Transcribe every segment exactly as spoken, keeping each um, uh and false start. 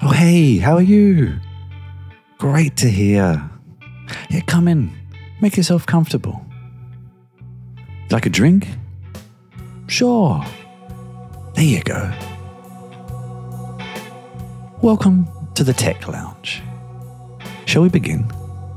Oh, hey, how are you? Great to hear. Yeah, come in. Make yourself comfortable. Like a drink? Sure. There you go. Welcome to the Tech Lounge. Shall we begin?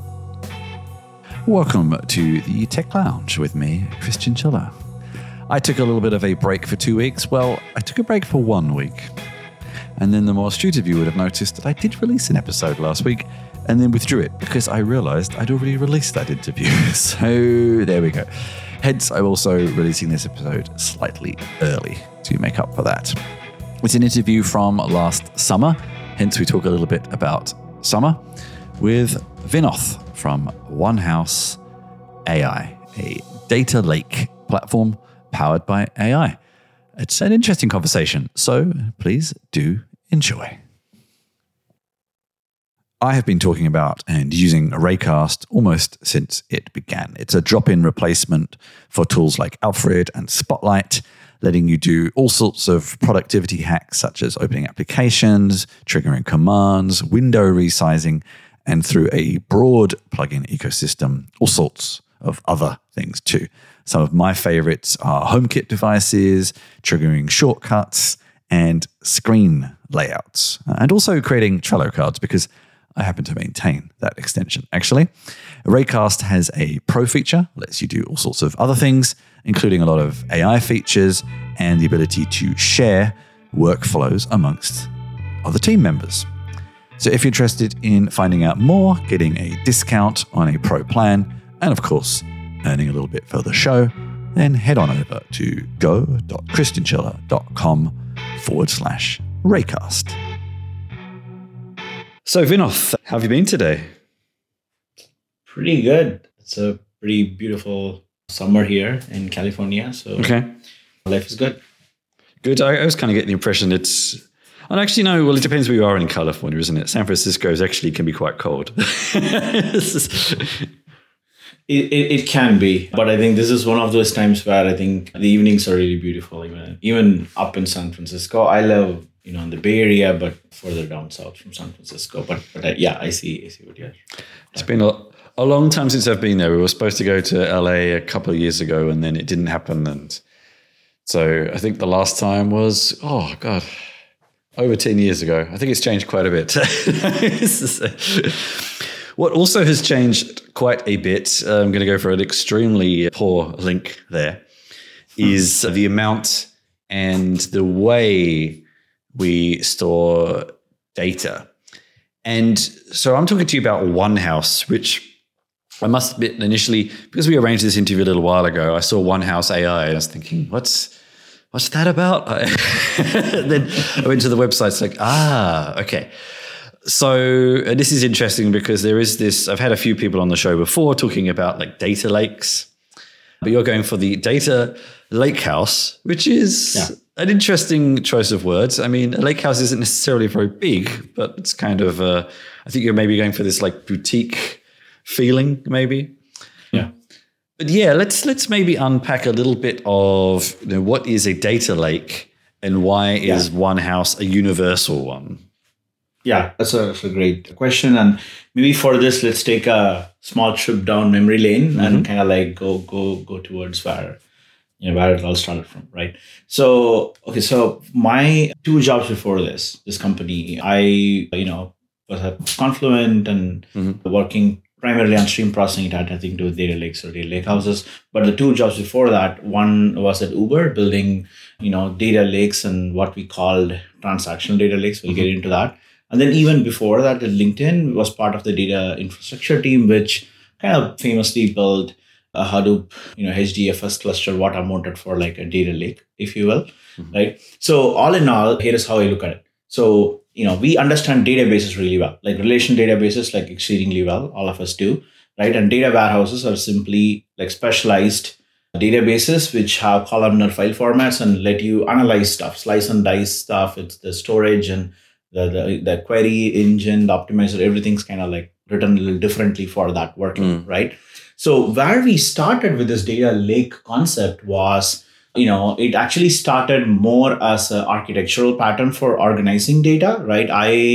Welcome to the Tech Lounge with me, Christian Chiller. I took a little bit of a break for two weeks. Well, I took a break for one week. And then the more astute of you would have noticed that I did release an episode last week and then withdrew it because I realized I'd already released that interview. So there we go. Hence, I'm also releasing this episode slightly early to make up for that. It's an interview from last summer. Hence, we talk a little bit about summer with Vinoth from One House A I, a data lake platform powered by A I. It's an interesting conversation, so please do enjoy. I have been talking about and using Raycast almost since it began. It's a drop-in replacement for tools like Alfred and Spotlight, letting you do all sorts of productivity hacks such as opening applications, triggering commands, window resizing, and through a broad plugin ecosystem, all sorts of other things too. Some of my favorites are HomeKit devices, triggering shortcuts, and screen layouts, and also creating Trello cards because I happen to maintain that extension. Actually, Raycast has a pro feature, lets you do all sorts of other things, including a lot of A I features and the ability to share workflows amongst other team members. So if you're interested in finding out more, getting a discount on a pro plan, and of course, earning a little bit for the show, then head on over to go.christianchiller.com forward slash Raycast. So Vinoth, how have you been today? Pretty good. It's a pretty beautiful summer here in California. So okay. Life is good. Good. I, I was kind of getting the impression it's... And actually, no, well, it depends where you are in California, isn't it? San Francisco is actually can be quite cold. It, it, it can be, but I think this is one of those times where I think the evenings are really beautiful. Even even up in San Francisco, I live you know in the Bay Area, but further down south from San Francisco. But but I, yeah, I see I see what you're. It's been a, a long time since I've been there. We were supposed to go to L A a couple of years ago, and then it didn't happen. And so I think the last time was oh god, over ten years ago. I think it's changed quite a bit. What also has changed quite a bit, uh, I'm going to go for an extremely poor link there, is the amount and the way we store data. And so I'm talking to you about One House, which I must admit initially, because we arranged this interview a little while ago, I saw One House A I and I was thinking, what's what's that about? Then I went to the website, it's like, ah, okay. So and this is interesting because there is this, I've had a few people on the show before talking about like data lakes, but you're going for the data lake house, which is yeah. an interesting choice of words. I mean, a lake house isn't necessarily very big, but it's kind of, uh, I think you're maybe going for this like boutique feeling maybe. Yeah. But yeah, let's, let's maybe unpack a little bit of you know, what is a data lake and why yeah. is One House a universal one? Yeah, that's a, that's a great question. And maybe for this, let's take a small trip down memory lane mm-hmm. and kind of like go go go towards where you know where it all started from, right? So okay, so my two jobs before this, this company, I you know was at Confluent and mm-hmm. working primarily on stream processing. It had nothing to do with data lakes or data lake houses. But the two jobs before that, one was at Uber, building you know data lakes and what we called transactional data lakes. We'll mm-hmm. get into that. And then even before that, at LinkedIn, was part of the data infrastructure team, which kind of famously built a Hadoop, you know, H D F S cluster, what amounted for like a data lake, if you will, mm-hmm. right? So all in all, here is how I look at it. So, you know, we understand databases really well, like relation databases, like exceedingly well, all of us do, right? And data warehouses are simply like specialized databases which have columnar file formats and let you analyze stuff, slice and dice stuff. It's the storage and The, the the query engine, the optimizer, everything's kind of like written a little differently for that working, mm. right? So where we started with this data lake concept was, you know, it actually started more as an architectural pattern for organizing data, right? I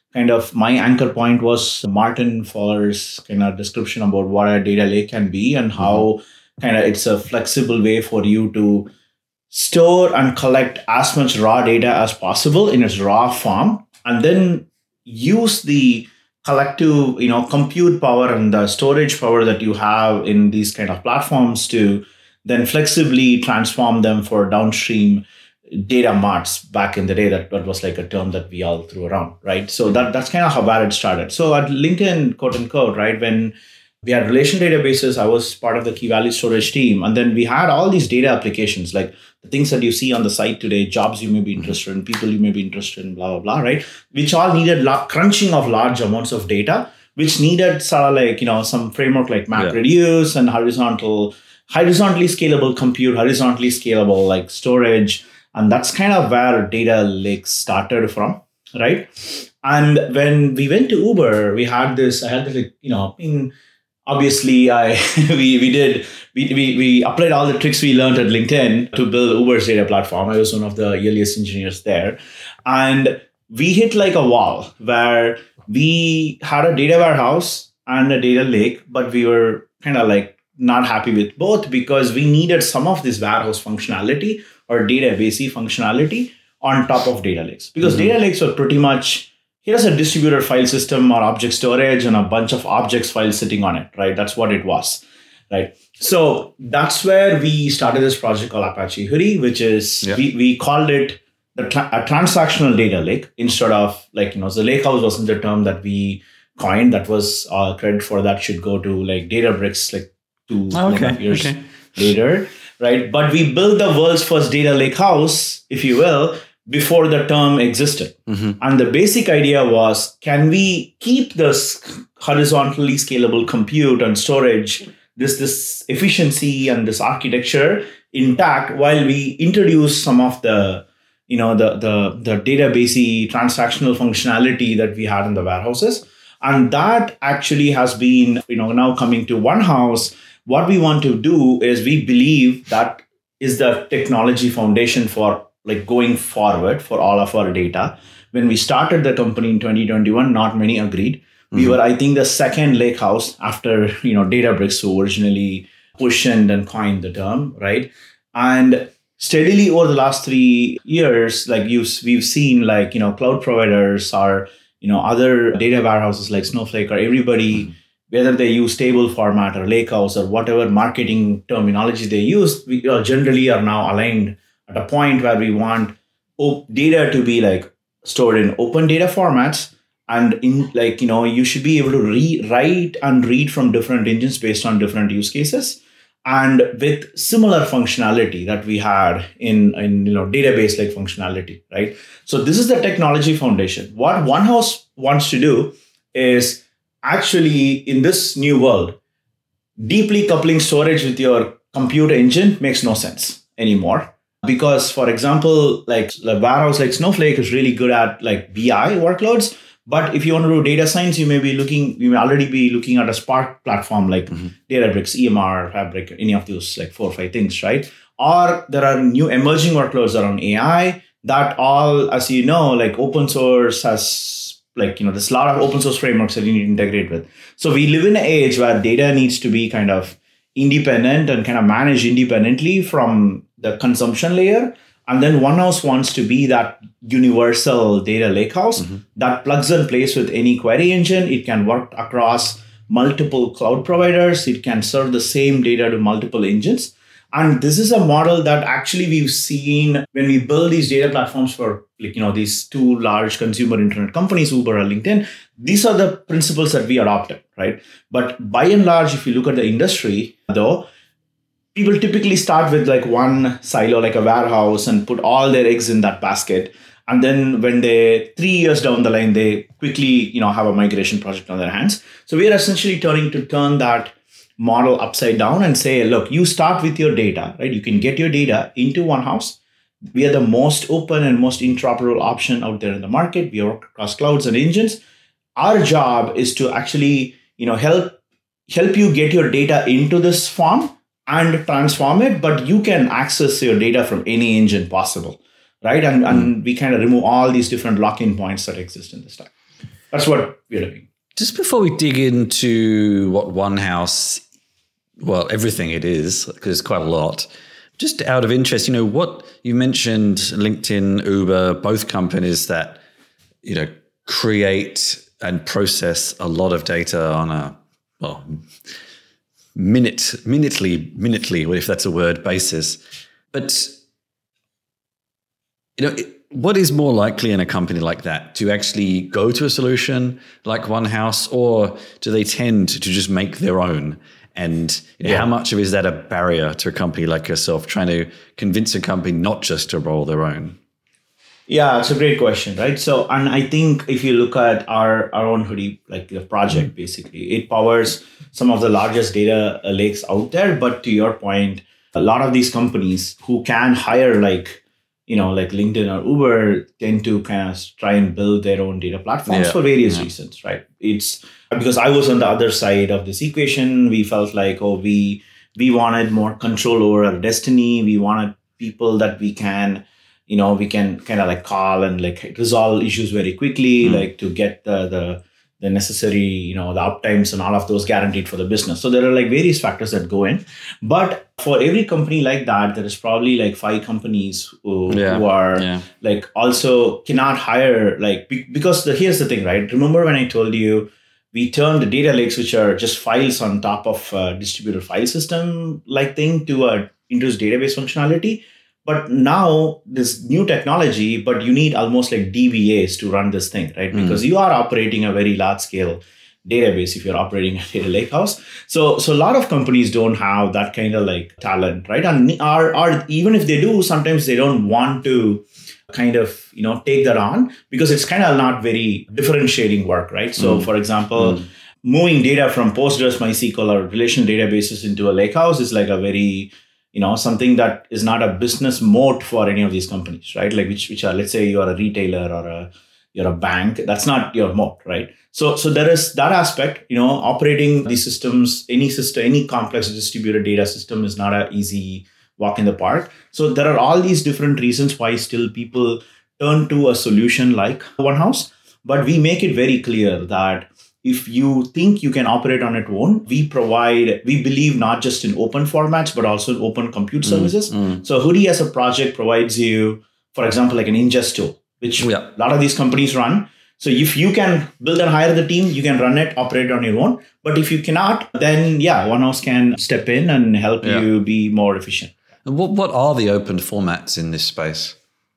kind of my anchor point was Martin Fowler's kind of description about what a data lake can be and how mm-hmm. kind of it's a flexible way for you to store and collect as much raw data as possible in its raw form, and then use the collective, you know, compute power and the storage power that you have in these kind of platforms to then flexibly transform them for downstream data marts. Back in the day, that, that was like a term that we all threw around, right? So that that's kind of how where it started. So at LinkedIn, quote unquote, right, when we had relation databases, I was part of the key value storage team. And then we had all these data applications, like the things that you see on the site today, jobs you may be interested in, people you may be interested in, blah, blah, blah, right? Which all needed la- crunching of large amounts of data, which needed sort of like, you know, some framework like MapReduce yeah. and horizontal, horizontally scalable compute, horizontally scalable like storage. And that's kind of where data lakes started from, right? And when we went to Uber, we had this, I had this, like, you know, in, Obviously, I we we did we, we we applied all the tricks we learned at LinkedIn to build Uber's data platform. I was one of the earliest engineers there, and we hit like a wall where we had a data warehouse and a data lake, but we were kind of like not happy with both because we needed some of this warehouse functionality or database functionality on top of data lakes, because mm-hmm. data lakes were pretty much, here's a distributed file system or object storage and a bunch of objects files sitting on it, right? That's what it was, right? So that's where we started this project called Apache Huri, which is, yeah. we, we called it the tra- a transactional data lake instead of like, you know, the lakehouse wasn't the term that we coined. That was uh, credit for that should go to like Databricks like two oh, okay. and a half years okay. later, right? But we built the world's first data lake house, if you will, before the term existed. Mm-hmm. And the basic idea was, can we keep this horizontally scalable compute and storage, this, this efficiency and this architecture intact while we introduce some of the, you know, the, the, the database transactional functionality that we had in the warehouses. And that actually has been, you know, now coming to OneHouse. What we want to do is we believe that is the technology foundation for like going forward for all of our data. When we started the company in twenty twenty-one, not many agreed. We mm-hmm. were, I think, the second lake house after, you know, Databricks, who originally cushioned and coined the term, right? And steadily over the last three years, like you, we've seen like, you know, cloud providers or, you know, other data warehouses like Snowflake or everybody, mm-hmm. whether they use table format or lakehouse or whatever marketing terminology they use, we uh, generally are now aligned at a point where we want op- data to be like stored in open data formats, and in like, you know, you should be able to re- write and read from different engines based on different use cases, and with similar functionality that we had in, in you know, database like functionality, right? So this is the technology foundation. What OneHouse wants to do is actually, in this new world, deeply coupling storage with your compute engine makes no sense anymore. Because, for example, like the warehouse like Snowflake is really good at like B I workloads. But if you want to do data science, you may be looking, you may already be looking at a Spark platform like mm-hmm. Databricks, E M R, Fabric, any of those like four or five things, right? Or there are new emerging workloads around A I that all, as you know, like open source has like, you know, there's a lot of open source frameworks that you need to integrate with. So we live in an age where data needs to be kind of independent and kind of managed independently from the consumption layer. And then OneHouse wants to be that universal data lakehouse mm-hmm. that plugs and plays with any query engine. It can work across multiple cloud providers. It can serve the same data to multiple engines. And this is a model that actually we've seen when we build these data platforms for, like, you know, these two large consumer internet companies, Uber and LinkedIn. These are the principles that we adopted, right? But by and large, if you look at the industry, though, people typically start with like one silo, like a warehouse, and put all their eggs in that basket. And then when they, three years down the line, they quickly, you know, have a migration project on their hands. So we are essentially turning to turn that model upside down and say, look, you start with your data, right? You can get your data into OneHouse. We are the most open and most interoperable option out there in the market. We work across clouds and engines. Our job is to actually, you know, help help you get your data into this form and transform it, but you can access your data from any engine possible, right? And, mm. and we kind of remove all these different lock-in points that exist in the stack. that's what we're doing. Just before we dig into what OneHouse, well, everything it is, because it's quite a lot, just out of interest, you know, what you mentioned, LinkedIn, Uber, both companies that, you know, create and process a lot of data on a, well, minute, minutely, minutely, if that's a word, basis. But, you know, it, what is more likely in a company like that, to actually go to a solution like OneHouse, or do they tend to just make their own? And you know, yeah. how much of is that a barrier to a company like yourself trying to convince a company not just to roll their own? Yeah, it's a great question, right? So, and I think if you look at our, our own Hoodie, like the project, basically, it powers some of the largest data lakes out there. But to your point, a lot of these companies who can hire like, you know, like LinkedIn or Uber tend to kind of try and build their own data platforms yeah. for various yeah. reasons, right? It's because I was on the other side of this equation. We felt like, oh, we we wanted more control over our destiny. We wanted people that we can, you know, we can kind of like call and like resolve issues very quickly, mm. like to get the the the necessary, you know, the uptimes and all of those guaranteed for the business. So there are like various factors that go in. But for every company like that, there is probably like five companies who, yeah, who are yeah. like also cannot hire, like, because the, here's the thing, right? Remember when I told you we turned the data lakes, which are just files on top of a distributed file system like thing, to a introduced database functionality. But now this new technology, but you need almost like D B As to run this thing, right? Because mm. you are operating a very large scale database if you're operating a data lakehouse. So, so a lot of companies don't have that kind of like talent, right? And are, are even if they do, sometimes they don't want to kind of, you know, take that on because it's kind of not very differentiating work, right? So mm. for example, mm. moving data from Postgres, MySQL or relational databases into a lakehouse is like a very, you know, something that is not a business moat for any of these companies, right? Like which, which are, let's say you are a retailer or a, you're a bank, that's not your moat, right? So, so there is that aspect, you know, operating these systems, any system, any complex distributed data system is not an easy walk in the park. So there are all these different reasons why still people turn to a solution like OneHouse, but we make it very clear that if you think you can operate on its own, we provide, we believe not just in open formats, but also in open compute services. Mm, mm. So Hoodie as a project provides you, for example, like an ingest tool, which yeah. a lot of these companies run. So if you can build and hire the team, you can run it, operate on your own. But if you cannot, then yeah, OneHouse can step in and help yeah. you be more efficient. And what, what are the open formats in this space?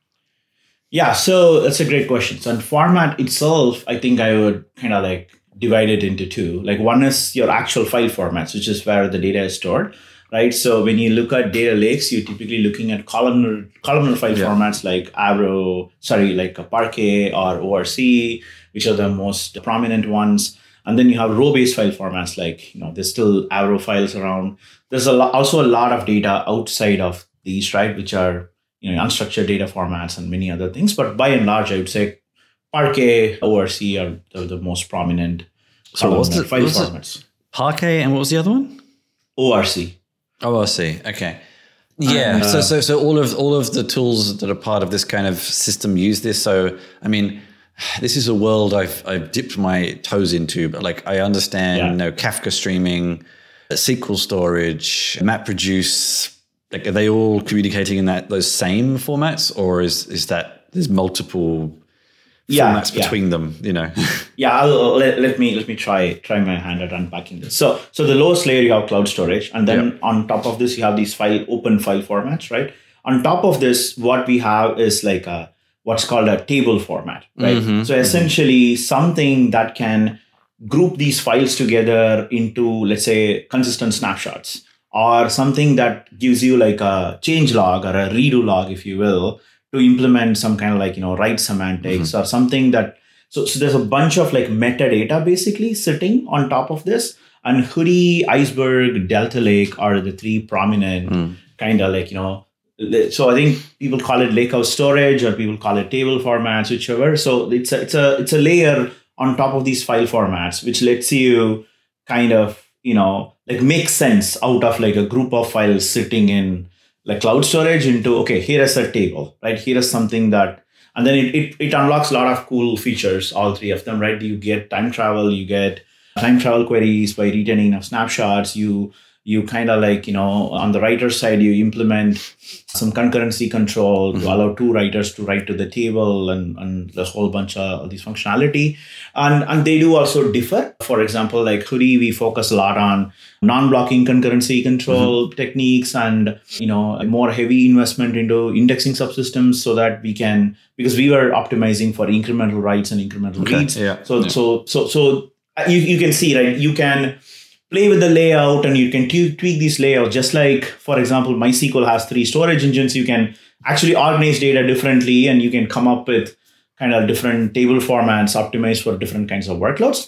Yeah, so that's a great question. So in format itself, I think I would kind of like divide it into two. Like one is your actual file formats, which is where the data is stored, right? So when you look at data lakes, you're typically looking at columnar columnar file yeah. formats like Avro, sorry, like a Parquet or O R C, which are the most prominent ones. And then you have row-based file formats like, you know, there's still Avro files around. There's a lo- also a lot of data outside of these, right, which are, you know, unstructured data formats and many other things. But by and large, I would say Parquet, O R C are the, the most prominent so what's the, file what's formats. The, Parquet, and what was the other one? O R C. O R C. Okay. Yeah. And, uh, so so so all of all of the tools that are part of this kind of system use this. So I mean, this is a world I've I've dipped my toes into, but like I understand, yeah. you know, Kafka streaming, S Q L storage, MapReduce. Like, are they all communicating in that those same formats, or is is that there's multiple yeah, formats between yeah. them? You know. yeah, I'll, let, let me let me try try my hand at unpacking this. So so the lowest layer you have cloud storage, and then yep. on top of this you have these file open file formats, right? On top of this, what we have is like a what's called a table format, right? Mm-hmm, so essentially mm-hmm. something that can group these files together into, let's say, consistent snapshots, or something that gives you like a change log or a redo log, if you will, to implement some kind of like, you know, write semantics mm-hmm. or something that, so, so there's a bunch of like metadata basically sitting on top of this. And Hoodie, Iceberg, Delta Lake are the three prominent mm. kind of like, you know, so I think people call it lakehouse storage or people call it table formats, whichever. So it's a, it's a, it's a layer on top of these file formats, which lets you kind of, you know, like make sense out of like a group of files sitting in like cloud storage into, okay, here is a table, right? Here is something that, And then it, it, it unlocks a lot of cool features, all three of them, right? You get time travel, you get time travel queries by retaining of snapshots. You you kind of like, you know, on the writer side, you implement some concurrency control mm-hmm. to allow two writers to write to the table and, and a whole bunch of these functionality. And, and they do also differ. For example, like Hudi, we focus a lot on non-blocking concurrency control mm-hmm. techniques and, you know, more heavy investment into indexing subsystems so that we can, because we were optimizing for incremental writes and incremental okay. reads. Yeah. So, yeah. so, so, so you, you can see, right, you can play with the layout and you can t- tweak these layouts. Just like, for example, MySQL has three storage engines. You can actually organize data differently and you can come up with kind of different table formats optimized for different kinds of workloads.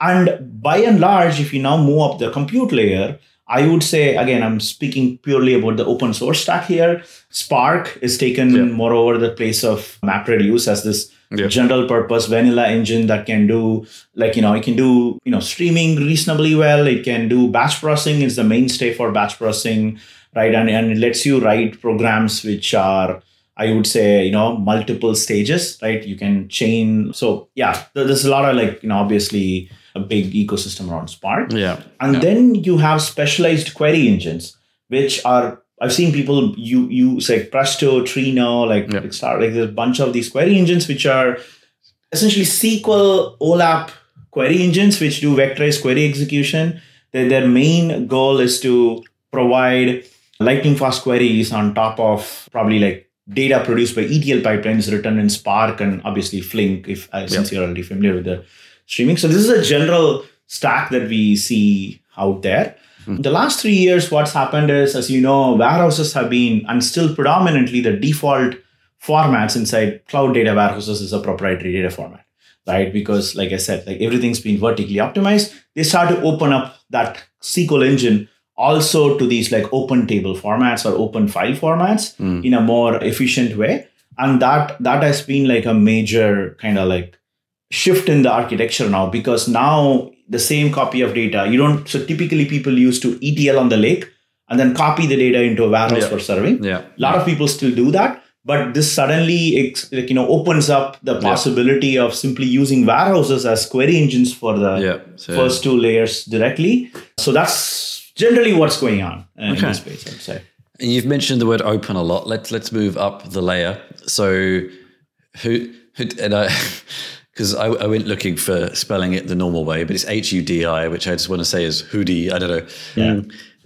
And by and large, if you now move up the compute layer, I would say, again, I'm speaking purely about the open source stack here. Spark is taken yeah. more over the place of MapReduce as this yeah. general purpose vanilla engine that can do, like, you know, it can do, you know, streaming reasonably well. It can do batch processing. It's the mainstay for batch processing, right? And, and it lets you write programs which are, I would say, you know, multiple stages, right? You can chain. So yeah, there's a lot of like, you know, obviously a big ecosystem around Spark. Yeah. And yeah. then you have specialized query engines, which are, I've seen people you use like Presto, Trino, like, yeah. like start like there's a bunch of these query engines, which are essentially S Q L OLAP query engines, which do vectorized query execution. Their, their main goal is to provide lightning fast queries on top of probably like data produced by E T L pipelines written in Spark and obviously Flink, if uh, since yeah. you're already familiar with the streaming. So this is a general stack that we see out there. Mm-hmm. The last three years, what's happened is, as you know, warehouses have been, and still predominantly the default formats inside cloud data warehouses is a proprietary data format, right? Because like I said, like everything's been vertically optimized. They start to open up that S Q L engine also to these like open table formats or open file formats mm. in a more efficient way. And that that has been like a major kind of like shift in the architecture now, because now the same copy of data, you don't, so typically people used to E T L on the lake and then copy the data into a warehouse yeah. for serving. Yeah. A lot yeah. of people still do that, but this suddenly like, you know, opens up the possibility yeah. of simply using warehouses as query engines for the yeah. so, first two layers directly. So that's generally what's going on uh, okay. in this space, I'd say. And you've mentioned the word open a lot. Let's let's move up the layer. So who, who and I because I, I went looking for spelling it the normal way, but it's H U D I, which I just want to say is Hudi. I don't know. Yeah.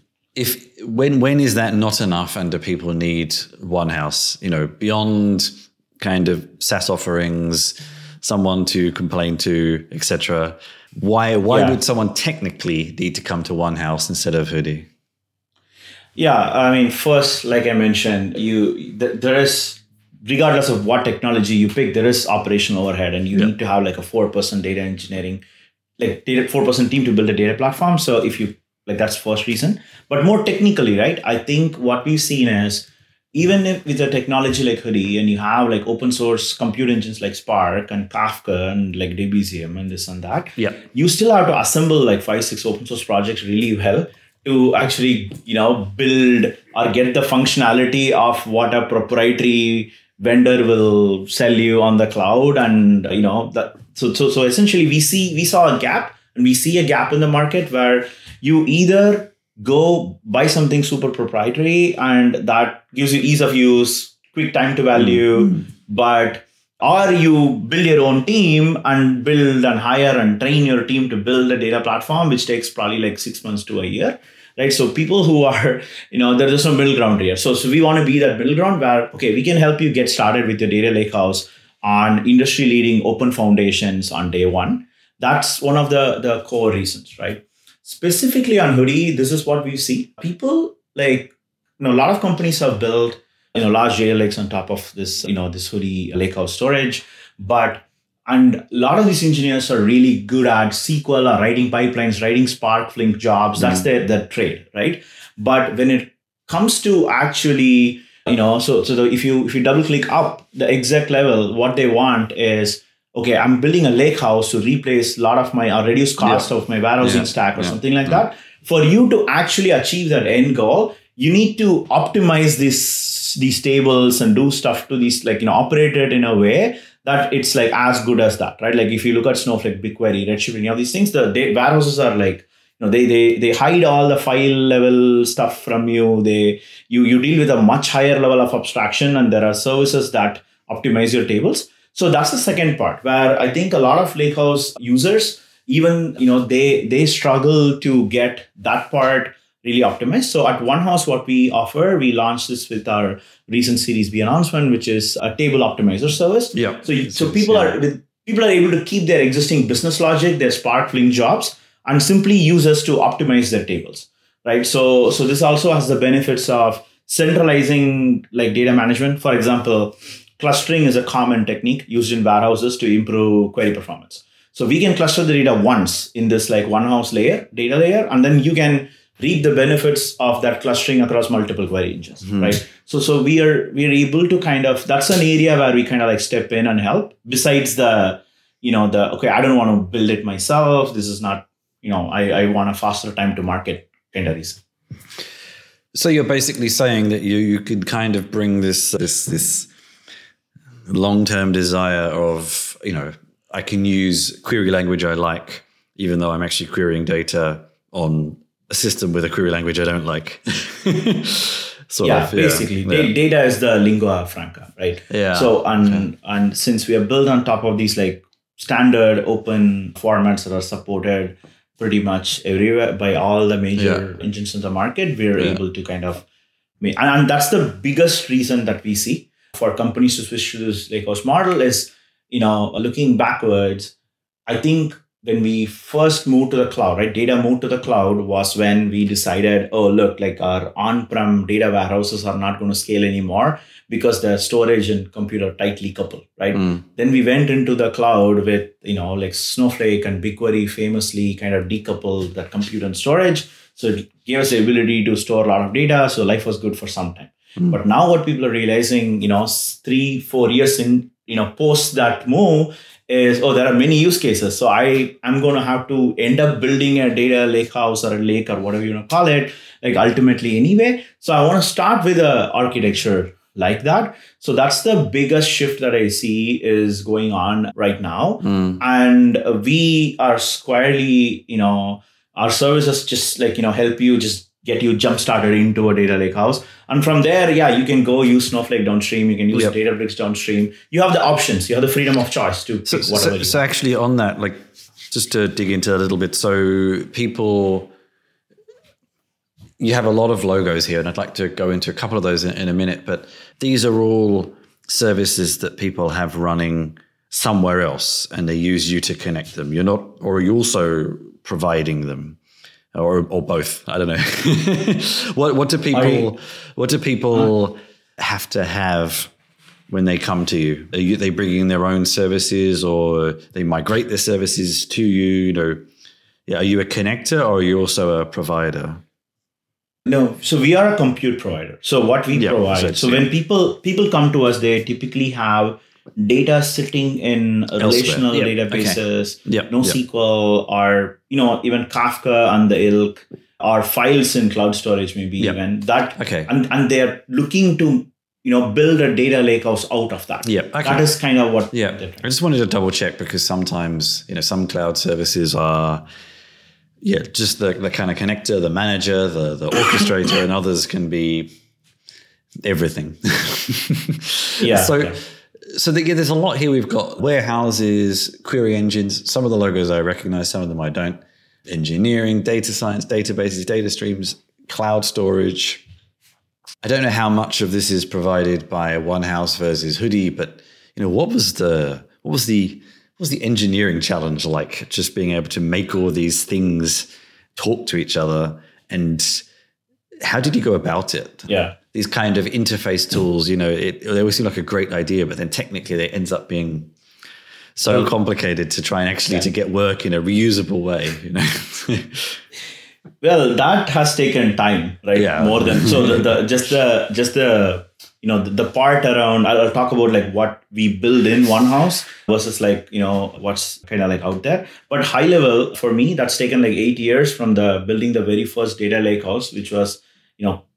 If when when is that not enough, and do people need OneHouse? You know, beyond kind of SaaS offerings, someone to complain to, et cetera. Why why yeah. would someone technically need to come to OneHouse instead of Hudi? Yeah, I mean, first, like I mentioned, you th- there is, regardless of what technology you pick, there is operational overhead, and you yeah. need to have like a four-person data engineering, like data four-person team to build a data platform. So if you like, that's first reason. But more technically, right? I think what we've seen is, even if with a technology like Hudi, and you have like open source compute engines like Spark and Kafka and like Debezium and this and that, yeah. you still have to assemble like five, six open source projects really well to actually, you know, build or get the functionality of what a proprietary vendor will sell you on the cloud. And, you know, that so so so essentially we see we saw a gap, and we see a gap in the market where you either go buy something super proprietary and that gives you ease of use, quick time to value, mm-hmm. but or you build your own team and build and hire and train your team to build a data platform, which takes probably like six months to a year, right? So people who are, you know, there's no middle ground here. So, so we want to be that middle ground where, okay, we can help you get started with your data lakehouse on industry leading open foundations on day one. That's one of the, the core reasons, right? Specifically on Hudi, this is what we see. People like, you know, a lot of companies have built, you know, large data lakes on top of this, you know, this Hudi lakehouse storage. But, and a lot of these engineers are really good at S Q L or writing pipelines, writing Spark, Flink jobs. That's mm-hmm. their, their trade, right? But when it comes to actually, you know, so, so the, if you, if you double click up the exec level, what they want is, okay, I'm building a lake house to replace a lot of my, or reduce cost yeah. of my warehousing yeah. stack or yeah. something like yeah. that. For you to actually achieve that end goal, you need to optimize this these tables and do stuff to these, like, you know, operate it in a way that it's like as good as that, right? Like if you look at Snowflake, BigQuery, Redshift, any of these things, the they, warehouses are like, you know, they they they hide all the file level stuff from you. They you you deal with a much higher level of abstraction, and there are services that optimize your tables. So that's the second part where I think a lot of Lakehouse users, even, you know, they they struggle to get that part really optimized. So at OneHouse, what we offer, we launched this with our recent Series B announcement, which is a table optimizer service. Yeah. So you, so people yeah. are with, people are able to keep their existing business logic, their Spark Flink jobs, and simply use us to optimize their tables, right? So so this also has the benefits of centralizing like data management. For example, clustering is a common technique used in warehouses to improve query performance. So we can cluster the data once in this like OneHouse layer, data layer, and then you can reap the benefits of that clustering across multiple query engines, mm-hmm. right? So so we are we are able to kind of, that's an area where we kind of like step in and help. Besides the, you know, the, okay, I don't want to build it myself. This is not, you know, I, I want a faster time to market kind of reason. So you're basically saying that you you could kind of bring this this this long-term desire of, you know, I can use query language I like, even though I'm actually querying data on a system with a query language I don't like. sort yeah, of, basically. Yeah. D- data is the lingua franca, right? Yeah. So, and, okay. and since we are built on top of these like standard open formats that are supported pretty much everywhere by all the major yeah. engines in the market, we're yeah. able to kind of make, and, and that's the biggest reason that we see for companies to switch to this Lakehouse model is, you know, looking backwards, I think when we first moved to the cloud, right, data moved to the cloud was when we decided, oh, look, like our on-prem data warehouses are not going to scale anymore because the storage and compute are tightly coupled, right? Mm. Then we went into the cloud with, you know, like Snowflake and BigQuery famously kind of decoupled that compute and storage. So it gave us the ability to store a lot of data. So life was good for some time. Mm. But now what people are realizing, you know, three, four years in, you know, post that move is, oh, there are many use cases. So I, I'm going to have to end up building a data lakehouse or a lake or whatever you want to call it, like ultimately anyway. So I want to start with a architecture like that. So that's the biggest shift that I see is going on right now. Mm. And we are squarely, you know, our services just like, you know, help you just get you jump started into a data lakehouse. And from there, yeah, you can go use Snowflake downstream. You can use yep. Databricks downstream. You have the options. You have the freedom of choice to so, pick whatever so, you so want. Actually on that, like just to dig into a little bit. So people, you have a lot of logos here, and I'd like to go into a couple of those in, in a minute, but these are all services that people have running somewhere else and they use you to connect them. You're not, or are you also providing them? Or or both, I don't know. what what do people I, what do people uh, have to have when they come to you? Are you, they bringing their own services, or they migrate their services to you? You know, yeah, are you a connector, or are you also a provider? No, so we are a compute provider. So what we yeah, provide. So, so when people people come to us, they typically have data sitting in relational yep. databases, okay. yep. NoSQL, yep. or, you know, even Kafka and the ilk, or files in cloud storage, maybe yep. even that. Okay. And, and they're looking to, you know, build a data lakehouse out of that. Yeah. Okay. That is kind of what. Yeah. I just wanted to double check because sometimes, you know, some cloud services are, yeah, just the, the kind of connector, the manager, the, the orchestrator, and others can be everything. yeah. So, yeah. So the, yeah, there's a lot here. We've got warehouses, query engines. Some of the logos I recognize, some of them I don't. Engineering, data science, databases, data streams, cloud storage. I don't know how much of this is provided by OneHouse versus Hudi, but you know, what was the what was the what was the engineering challenge like? Just being able to make all these things talk to each other, and how did you go about it? Yeah. These kind of interface tools, you know, it, they always seem like a great idea, but then technically it ends up being so well, complicated to try and actually yeah. to get work in a reusable way, you know. Well, that has taken time, right? Yeah. More than so the, the just the just the you know the, the part around. I'll talk about like what we build in OneHouse versus like you know what's kind of like out there. But high level for me, that's taken like eight years from the building the very first data lakehouse, which was you know.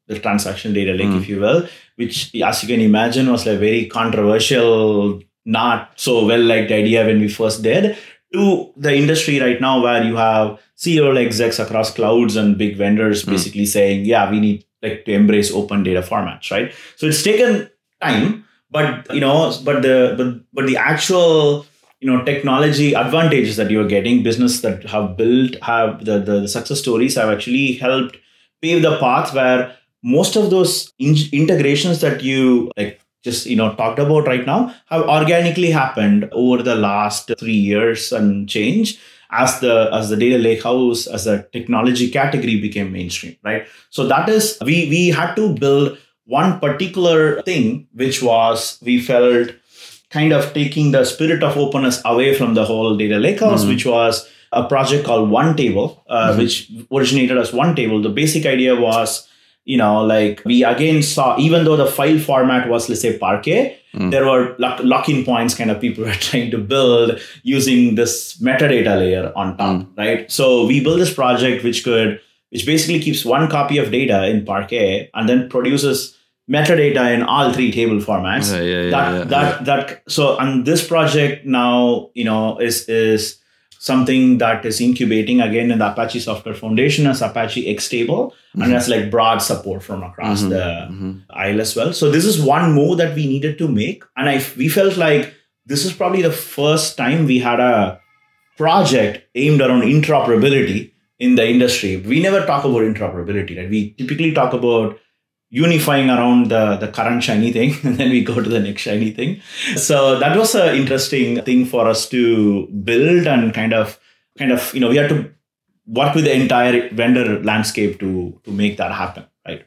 the transaction data lake, mm. if you will, which, as you can imagine, was like very controversial, not so well liked idea when we first did, to the industry right now where you have C E O execs across clouds and big vendors mm. basically saying, yeah, we need like to embrace open data formats, right? So it's taken time, but you know, but the but but the actual you know technology advantages that you're getting, business that have built, have the the, the success stories have actually helped pave the path where most of those in- integrations that you like just you know talked about right now have organically happened over the last three years and change as the as the data lakehouse, as a technology category became mainstream, right? So that is, we we had to build one particular thing, which was, we felt, kind of taking the spirit of openness away from the whole data lakehouse, mm-hmm. which was a project called OneTable, uh, mm-hmm. which originated as OneTable. The basic idea was, you know, like we again saw, even though the file format was, let's say, Parquet, mm. there were lock- lock-in points kind of people were trying to build using this metadata layer on top, mm. right? So we built this project which could, which basically keeps one copy of data in Parquet and then produces metadata in all three table formats. Yeah, yeah, yeah, that, yeah, that, yeah. that, so, and this project now, you know, is, is, something that is incubating again in the Apache Software Foundation as Apache Xtable, mm-hmm. and has like broad support from across mm-hmm. the mm-hmm. aisle as well. So this is one move that we needed to make. And I we felt like this is probably the first time we had a project aimed around interoperability in the industry. We never talk about interoperability, right? We typically talk about unifying around the, the current shiny thing, and then we go to the next shiny thing. So that was an interesting thing for us to build and kind of, kind of, you know, we had to work with the entire vendor landscape to, to make that happen, right?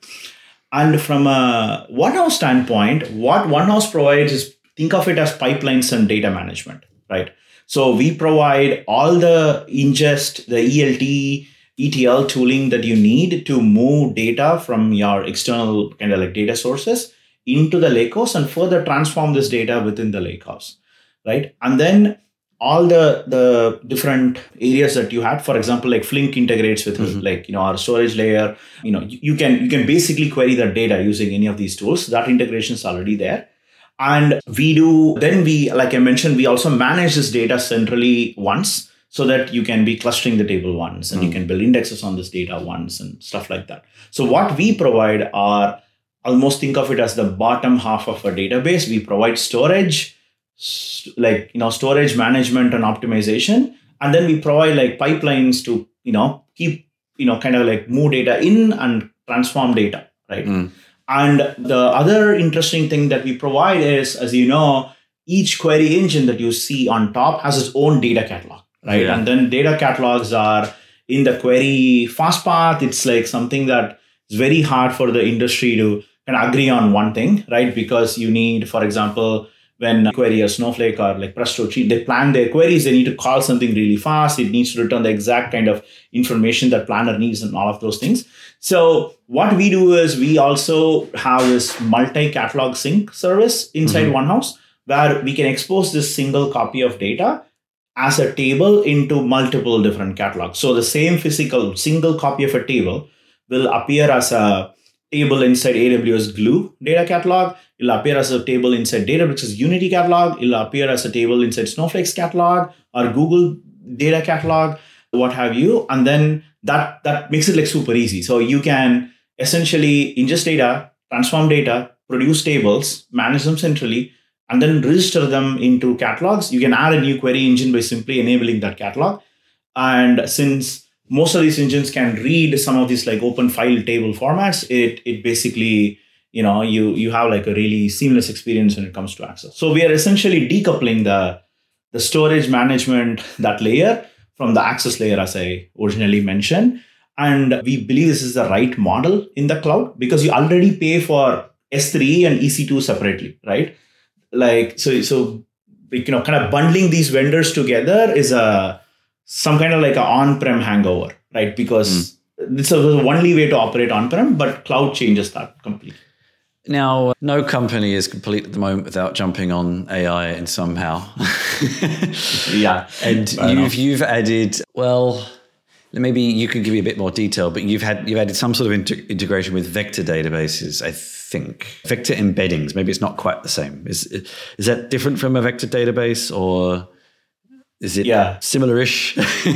And from a OneHouse standpoint, what OneHouse provides is, think of it as pipelines and data management, right? So we provide all the ingest, the E L T, E T L tooling that you need to move data from your external kind of like data sources into the lakehouse and further transform this data within the lakehouse, right? And then all the, the different areas that you had, for example, like Flink integrates with mm-hmm. like, you know, our storage layer, you know, you, you can, you can basically query the data using any of these tools. That integration is already there. And we do, then we, like I mentioned, we also manage this data centrally once, so that you can be clustering the table once and mm. you can build indexes on this data once and stuff like that. So what we provide are, almost think of it as the bottom half of a database. We provide storage, st- like, you know, storage management and optimization. And then we provide like pipelines to, you know, keep, you know, kind of like move data in and transform data, right? Mm. And the other interesting thing that we provide is, as you know, each query engine that you see on top has its own data catalog. Right. Yeah. And then data catalogs are in the query fast path. It's like something that is very hard for the industry to kind of agree on one thing, right? Because you need, for example, when you query a Snowflake or like Presto, they plan their queries, they need to call something really fast. It needs to return the exact kind of information that Planner needs and all of those things. So what we do is we also have this multi-catalog sync service inside mm-hmm. OneHouse, where we can expose this single copy of data as a table into multiple different catalogs. So the same physical single copy of a table will appear as a table inside A W S Glue data catalog. It'll appear as a table inside Databricks' Unity catalog. It'll appear as a table inside Snowflake's catalog or Google data catalog, what have you. And then that, that makes it like super easy. So you can essentially ingest data, transform data, produce tables, manage them centrally, and then register them into catalogs. You can add a new query engine by simply enabling that catalog. And since most of these engines can read some of these like open file table formats, it it basically, you know, you you have like a really seamless experience when it comes to access. So we are essentially decoupling the, the storage management, that layer, from the access layer, as I originally mentioned. And we believe this is the right model in the cloud because you already pay for S three and E C two separately, right? Like, so, so, you know, kind of bundling these vendors together is a, some kind of like an on-prem hangover, right? Because mm. this is the only way to operate on-prem, but cloud changes that completely. Now, no company is complete at the moment without jumping on A I in somehow. yeah. And you've, you've added, well, maybe you could give me a bit more detail, but you've had you've added some sort of inter- integration with vector databases, I think. Vector embeddings, maybe it's not quite the same. Is is that different from a vector database, or is it yeah. similar-ish?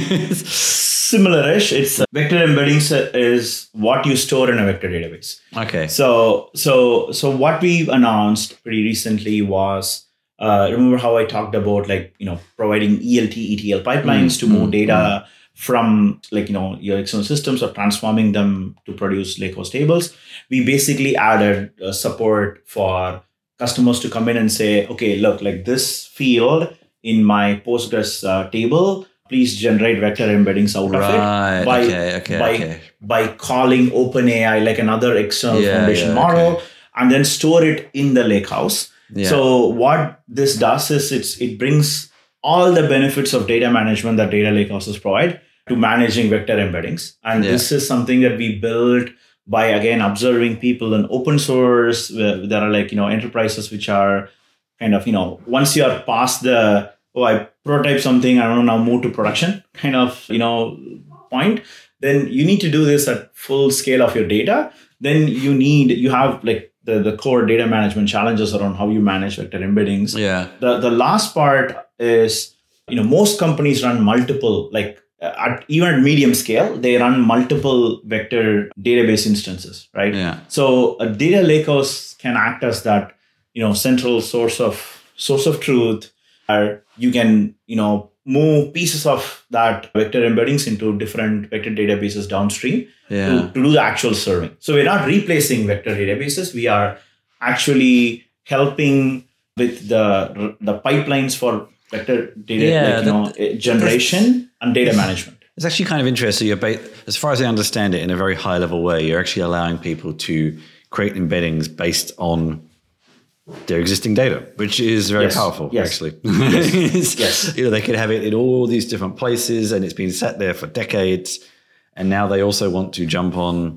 Similar-ish. It's uh, vector embeddings is what you store in a vector database. Okay. So so so what we've announced pretty recently was uh, remember how I talked about like you know providing E L T E T L pipelines mm, to move mm, data mm. from like you know your external systems or transforming them to produce Lakehouse tables. We basically added uh, support for customers to come in and say, okay, look, like this field in my Postgres uh, table, please generate vector embeddings out right. of it by, okay, okay, by, okay. by calling OpenAI like another external yeah, foundation yeah, model okay. and then store it in the Lakehouse. Yeah. So what this does is it's, it brings all the benefits of data management that data lakehouses provide to managing vector embeddings. And yeah. this is something that we built by, again, observing people in open source. There are like, you know, enterprises which are kind of, you know, once you are past the, oh, I prototype something, I don't know, now move to production kind of, you know, point, then you need to do this at full scale of your data. Then you need, you have like the, the core data management challenges around how you manage vector embeddings. Yeah. The, the last part is, you know, most companies run multiple, like at even at medium scale, they run multiple vector database instances, right? Yeah. So a data lakehouse can act as that, you know, central source of source of truth, where you can, you know, move pieces of that vector embeddings into different vector databases downstream yeah. to, to do the actual serving. So we're not replacing vector databases. We are actually helping with the the pipelines for vector data yeah, like, you know, that, generation and data management. It's actually kind of interesting. You're ba- as far as I understand it, in a very high level way, you're actually allowing people to create embeddings based on their existing data, which is very yes. powerful, yes. actually. Yes. yes. You know, they could have it in all these different places, and it's been sat there for decades. And now they also want to jump on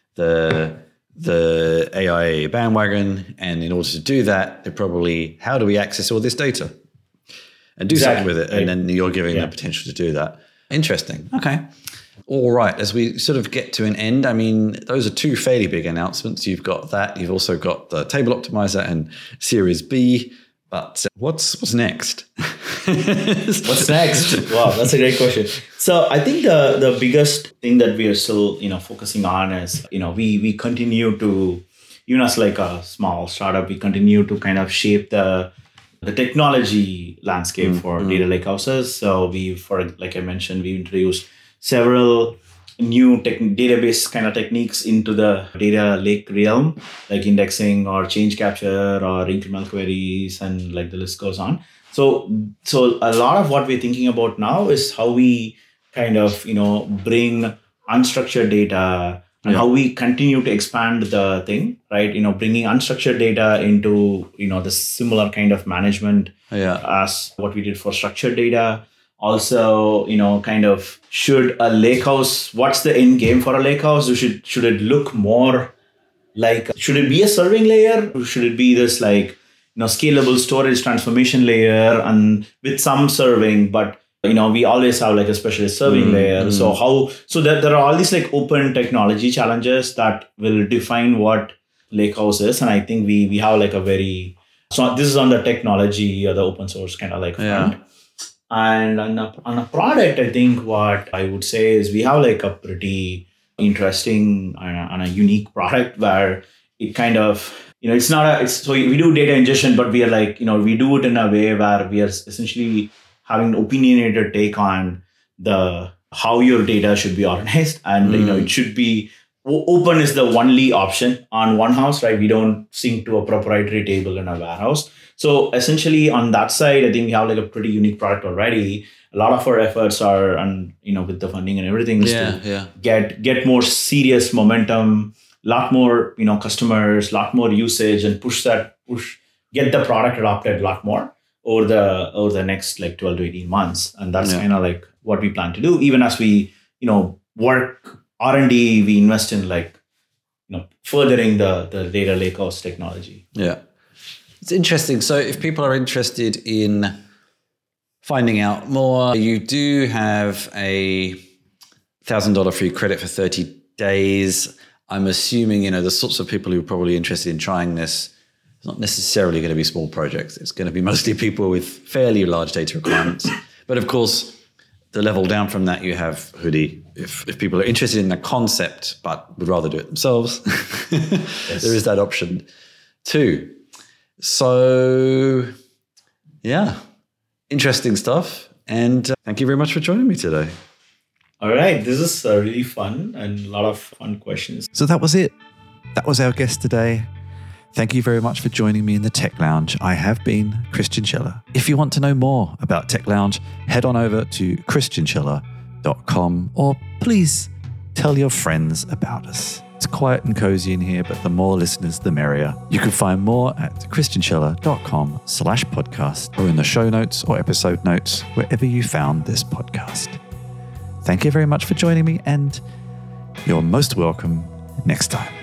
the the A I bandwagon. And in order to do that, they're probably, how do we access all this data and do exactly. something with it? And then you're giving yeah. the potential to do that. Interesting. Okay. All right. As we sort of get to an end, I mean, those are two fairly big announcements. You've got that. You've also got the Table Optimizer and Series B. But what's what's next? What's next? Wow, that's a great question. So I think the the biggest thing that we are still, you know, focusing on is, you know, we we continue to, even as like a small startup, we continue to kind of shape the the technology landscape mm, for mm. data lakehouses. So we, for like I mentioned, we introduced several new tech, database kind of techniques into the data lake realm, like indexing or change capture or incremental queries, and like the list goes on. So, so a lot of what we're thinking about now is how we kind of, you know, bring unstructured data and yeah. how we continue to expand the thing, right? You know, bringing unstructured data into, you know, the similar kind of management yeah. as what we did for structured data. Also, you know, kind of should a lakehouse, what's the end game for a lakehouse? Should, should it look more like, should it be a serving layer? Or should it be this like, you know, scalable storage transformation layer and with some serving, but you know, we always have like a specialist serving mm, layer. Mm. So how, so that there are all these like open technology challenges that will define what lakehouse is. And I think we, we have like a very, so this is on the technology or the open source kind of like front. Yeah. And on a, on a product, I think what I would say is we have like a pretty interesting and a, and a unique product where it kind of, you know, it's not a, it's, so we do data ingestion, but we are like, you know, we do it in a way where we are essentially having an opinionated take on the, how your data should be organized. And, mm. you know, it should be, open is the only option on OneHouse, right? We don't sync to a proprietary table in a warehouse. So essentially on that side, I think we have like a pretty unique product already. A lot of our efforts are, and you know, with the funding and everything, is yeah, to yeah. get get more serious momentum, lot more, you know, customers, lot more usage, and push that push get the product adopted a lot more over the over the next like twelve to eighteen months. And that's yeah. kind of like what we plan to do. Even as we, you know, work R and D, we invest in like, you know, furthering the the data lakehouse technology. Yeah. It's interesting. So if people are interested in finding out more, you do have a thousand dollars free credit for thirty days. I'm assuming, you know, the sorts of people who are probably interested in trying this, it's not necessarily going to be small projects. It's going to be mostly people with fairly large data requirements. But of course, the level down from that, you have Hoodie. If if people are interested in the concept but would rather do it themselves, yes. There is that option too. So, yeah, interesting stuff. And uh, thank you very much for joining me today. All right. This is uh, really fun and a lot of fun questions. So that was it. That was our guest today. Thank you very much for joining me in the Tech Lounge. I have been Christian Schiller. If you want to know more about Tech Lounge, head on over to christian schiller dot com or please tell your friends about us. It's quiet and cozy in here, but the more listeners, the merrier. You can find more at christian schiller dot com slash podcast or in the show notes or episode notes, wherever you found this podcast. Thank you very much for joining me, and you're most welcome next time.